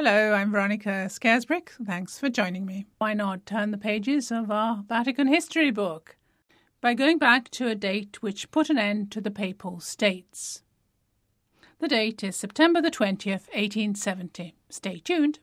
Hello, I'm Veronica Scaresbrick. Thanks for joining me. Why not turn the pages of our Vatican history book by going back to a date which put an end to the Papal States. The date is September the 20th, 1870. Stay tuned.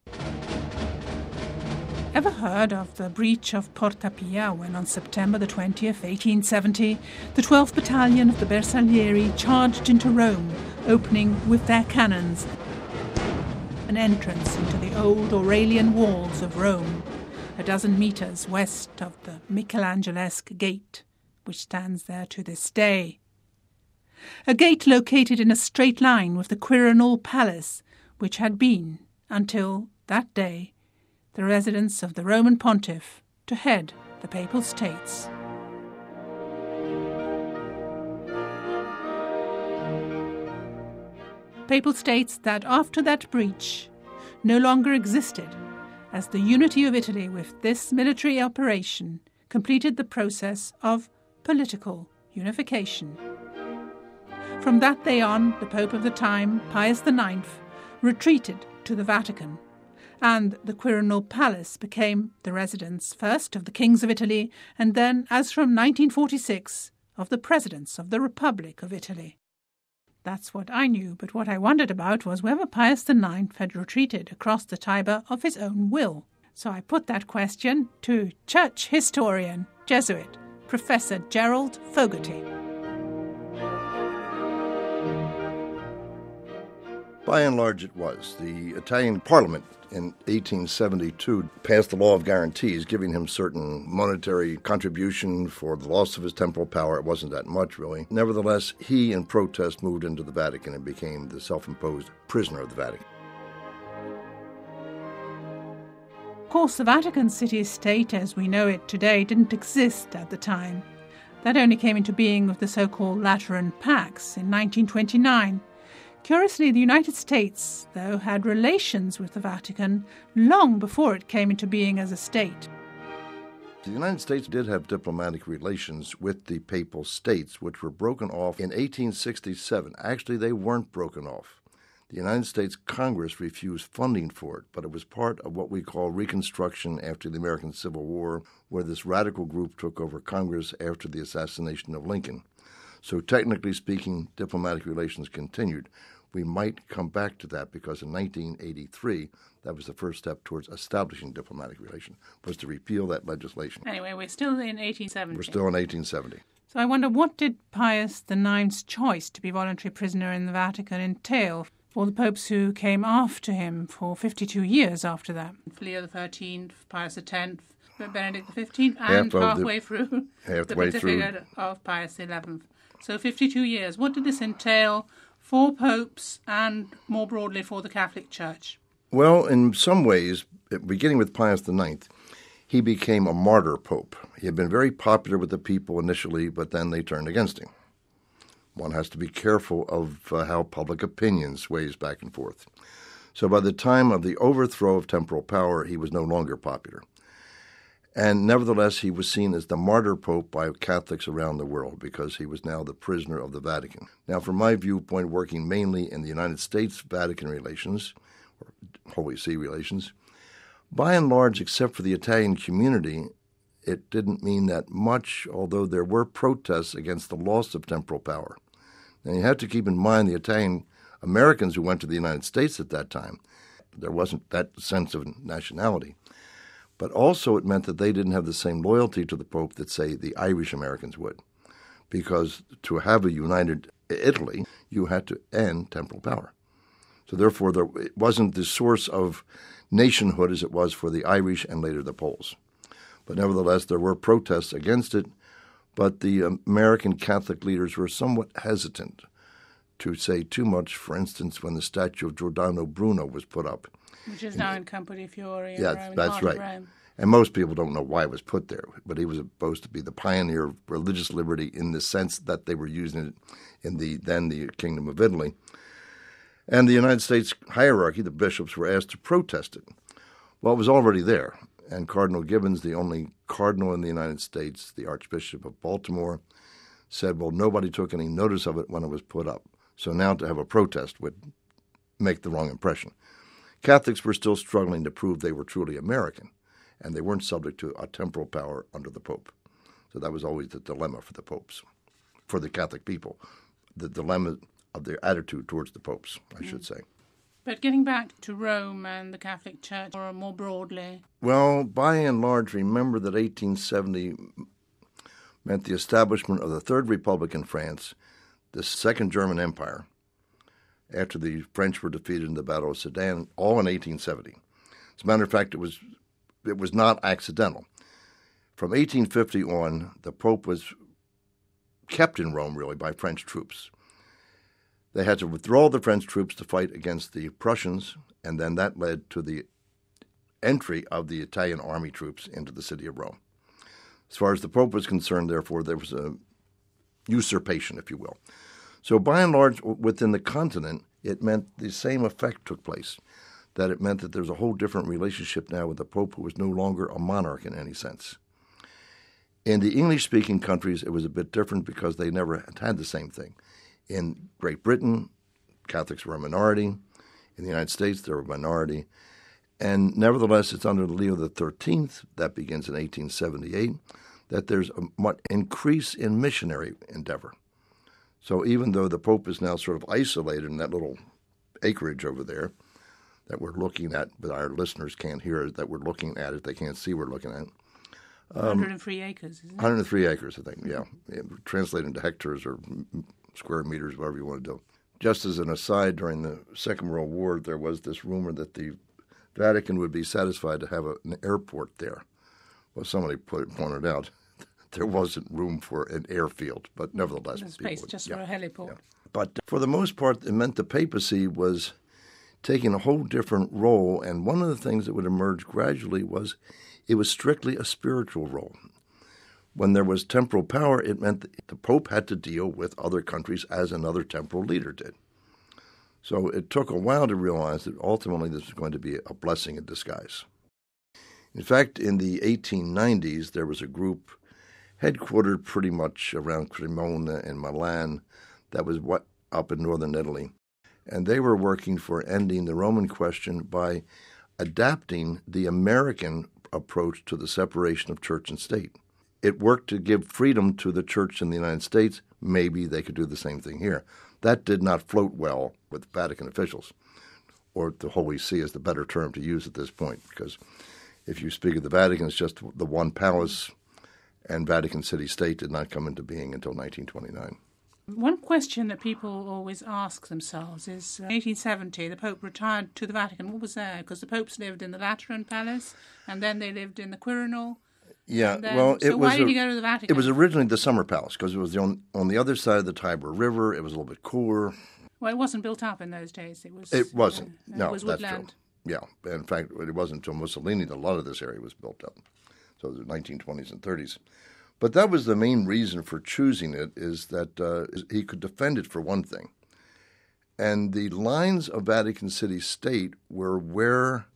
Ever heard of the breach of Porta Pia when on September the 20th, 1870, the 12th Battalion of the Bersaglieri charged into Rome, opening with their cannons an entrance into the old Aurelian walls of Rome, a dozen metres west of the Michelangelesque Gate, which stands there to this day. A gate located in a straight line with the Quirinal Palace, which had been, until that day, the residence of the Roman Pontiff to head the Papal States. Papal States that after that breach no longer existed, as the unity of Italy with this military operation completed the process of political unification. From that day on, the Pope of the time, Pius IX, retreated to the Vatican, and the Quirinal Palace became the residence first of the kings of Italy and then, as from 1946, of the presidents of the Republic of Italy. That's what I knew, but what I wondered about was whether Pius IX had retreated across the Tiber of his own will. So I put that question to church historian, Jesuit, Professor Gerald Fogarty. By and large, it was. The Italian Parliament in 1872 passed the law of guarantees, giving him certain monetary contribution for the loss of his temporal power. It wasn't that much, really. Nevertheless, he, in protest, moved into the Vatican and became the self-imposed prisoner of the Vatican. Of course, the Vatican city-state as we know it today didn't exist at the time. That only came into being with the so-called Lateran Pax in 1929. Curiously, the United States, though, had relations with the Vatican long before it came into being as a state. The United States did have diplomatic relations with the Papal States, which were broken off in 1867. Actually, they weren't broken off. The United States Congress refused funding for it, but it was part of what we call Reconstruction after the American Civil War, where this radical group took over Congress after the assassination of Lincoln. So technically speaking, diplomatic relations continued. We might come back to that because in 1983, that was the first step towards establishing diplomatic relations, was to repeal that legislation. Anyway, we're still in 1870. We're still in 1870. So I wonder, what did Pius IX's choice to be voluntary prisoner in the Vatican entail for the popes who came after him for 52 years after that? Leo XIII, Pius X, Benedict XV, and halfway through the pontificate of Pius XI. So 52 years. What did this entail for popes and more broadly for the Catholic Church? Well, in some ways, beginning with Pius IX, he became a martyr pope. He had been very popular with the people initially, but then they turned against him. One has to be careful of how public opinion sways back and forth. So by the time of the overthrow of temporal power, he was no longer popular. And nevertheless, he was seen as the martyr pope by Catholics around the world because he was now the prisoner of the Vatican. Now, from my viewpoint, working mainly in the United States-Vatican relations, or Holy See relations, by and large, except for the Italian community, it didn't mean that much, although there were protests against the loss of temporal power. Now, you have to keep in mind the Italian Americans who went to the United States at that time, there wasn't that sense of nationality. But also it meant that they didn't have the same loyalty to the Pope that, say, the Irish Americans would. Because to have a united Italy, you had to end temporal power. So therefore, it wasn't the source of nationhood as it was for the Irish and later the Poles. But nevertheless, there were protests against it, but the American Catholic leaders were somewhat hesitant to say too much. For instance, when the statue of Giordano Bruno was put up, which is now in Campo di Fiore. Yeah, that's right. And most people don't know why it was put there, but he was supposed to be the pioneer of religious liberty in the sense that they were using it in the Kingdom of Italy. And the United States hierarchy, the bishops, were asked to protest it. Well, it was already there, and Cardinal Gibbons, the only cardinal in the United States, the Archbishop of Baltimore, said, well, nobody took any notice of it when it was put up. So now to have a protest would make the wrong impression. Catholics were still struggling to prove they were truly American, and they weren't subject to a temporal power under the Pope. So that was always the dilemma for the popes, for the Catholic people, the dilemma of their attitude towards the popes, I should say. But getting back to Rome and the Catholic Church, or more broadly? Well, by and large, remember that 1870 meant the establishment of the Third Republic in France, the Second German Empire, after the French were defeated in the Battle of Sedan, all in 1870. As a matter of fact, it was not accidental. From 1850 on, the Pope was kept in Rome, really, by French troops. They had to withdraw the French troops to fight against the Prussians, and then that led to the entry of the Italian army troops into the city of Rome. As far as the Pope was concerned, therefore, there was a usurpation, if you will. So by and large, within the continent, it meant the same effect took place, that it meant that there's a whole different relationship now with the Pope, who was no longer a monarch in any sense. In the English-speaking countries, it was a bit different because they never had the same thing. In Great Britain, Catholics were a minority. In the United States, they were a minority. And nevertheless, it's under Leo XIII, that begins in 1878, that there's a increase in missionary endeavor. So even though the Pope is now sort of isolated in that little acreage over there that we're looking at, but our listeners can't hear it, that we're looking at it, they can't see we're looking at. 103 acres, isn't it? 103 acres, I think, yeah. Translated into hectares or square meters, whatever you want to do. Just as an aside, during the Second World War, there was this rumor that the Vatican would be satisfied to have an airport there. Well, somebody pointed out there wasn't room for an airfield, but nevertheless. There's space just for a heliport. Yeah. But for the most part, it meant the papacy was taking a whole different role, and one of the things that would emerge gradually was it was strictly a spiritual role. When there was temporal power, it meant that the Pope had to deal with other countries as another temporal leader did. So it took a while to realize that ultimately this was going to be a blessing in disguise. In fact, in the 1890s, there was a group headquartered pretty much around Cremona and Milan that was up in northern Italy. And they were working for ending the Roman question by adapting the American approach to the separation of church and state. It worked to give freedom to the church in the United States. Maybe they could do the same thing here. That did not float well with Vatican officials, or the Holy See is the better term to use at this point, because if you speak of the Vatican, it's just the one palace, and Vatican City State did not come into being until 1929. One question that people always ask themselves is, 1870, the Pope retired to the Vatican. What was there? Because the popes lived in the Lateran Palace, and then they lived in the Quirinal. Yeah, why did he go to the Vatican? It was originally the Summer Palace, because it was on the other side of the Tiber River. It was a little bit cooler. Well, it wasn't built up in those days. It wasn't. No, it was that's woodland. true. Yeah, in fact, it wasn't until Mussolini that a lot of this area was built up. So the 1920s and 30s. But that was the main reason for choosing it, is that he could defend it for one thing. And the lines of Vatican City State were where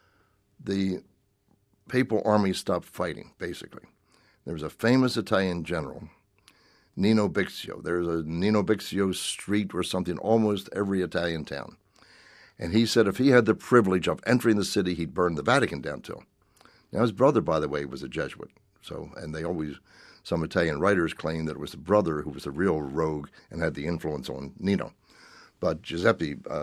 the papal army stopped fighting, basically. There was a famous Italian general, Nino Bixio. There's a Nino Bixio street or something almost every Italian town. And he said if he had the privilege of entering the city, he'd burn the Vatican down too. Now, his brother, by the way, was a Jesuit. And some Italian writers claim that it was the brother who was the real rogue and had the influence on Nino. But Joseph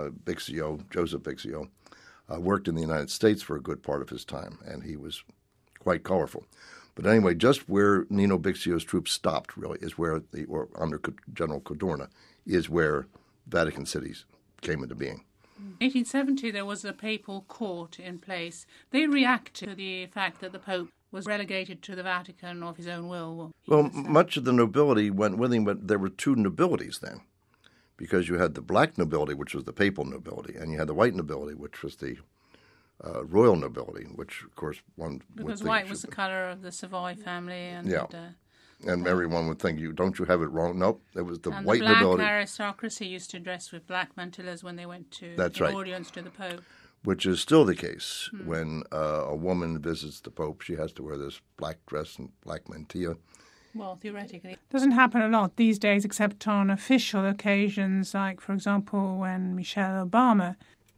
Bixio, worked in the United States for a good part of his time, and he was quite colorful. But anyway, just where Nino Bixio's troops stopped, really, is where or under General Cadorna, is where Vatican City came into being. In 1870, there was a papal court in place. They reacted to the fact that the Pope was relegated to the Vatican of his own will. Well, much of the nobility went with him, but there were two nobilities then, because you had the black nobility, which was the papal nobility, and you had the white nobility, which was the royal nobility, which, of course, one because white was the colour of the Savoy family, and and everyone would think, don't you have it wrong? Nope, it was the white black nobility. Black aristocracy used to dress with black mantillas when they went to audience to the Pope. Which is still the case. When a woman visits the Pope, she has to wear this black dress and black mantilla. Well, theoretically. It doesn't happen a lot these days, except on official occasions, like, for example, when Michelle Obama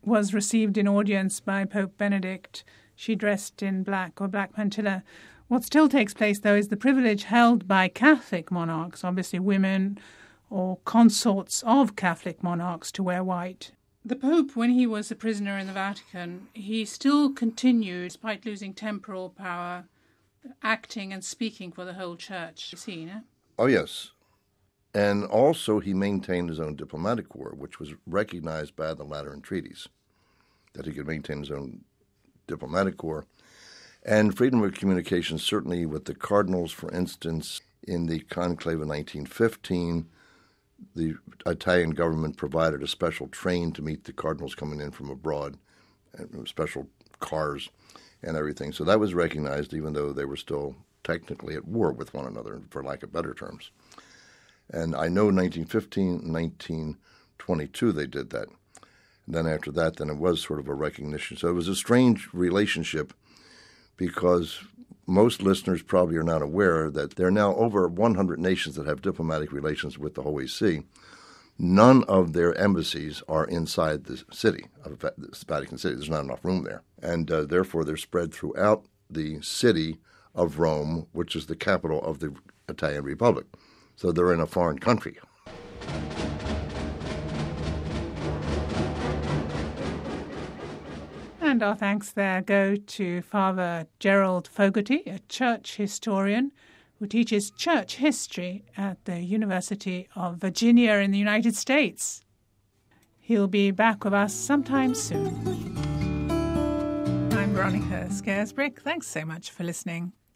was received in audience by Pope Benedict, she dressed in black or black mantilla. What still takes place, though, is the privilege held by Catholic monarchs, obviously women or consorts of Catholic monarchs, to wear white. The Pope, when he was a prisoner in the Vatican, he still continued, despite losing temporal power, acting and speaking for the whole Church. You see, no? Oh, yes. And also he maintained his own diplomatic corps, which was recognized by the Lateran treaties, that he could maintain his own diplomatic corps. And freedom of communication, certainly with the cardinals, for instance, in the conclave of 1915, the Italian government provided a special train to meet the cardinals coming in from abroad, and special cars and everything. So that was recognized, even though they were still technically at war with one another, for lack of better terms. And I know 1915 and 1922 they did that. And then after that, then it was sort of a recognition. So it was a strange relationship, because most listeners probably are not aware that there are now over 100 nations that have diplomatic relations with the Holy See. None of their embassies are inside the city of the Vatican City. There's not enough room there. And therefore, they're spread throughout the city of Rome, which is the capital of the Italian Republic. So they're in a foreign country. And our thanks there go to Father Gerald Fogarty, a church historian who teaches church history at the University of Virginia in the United States. He'll be back with us sometime soon. I'm Veronica Scarisbrick. Thanks so much for listening.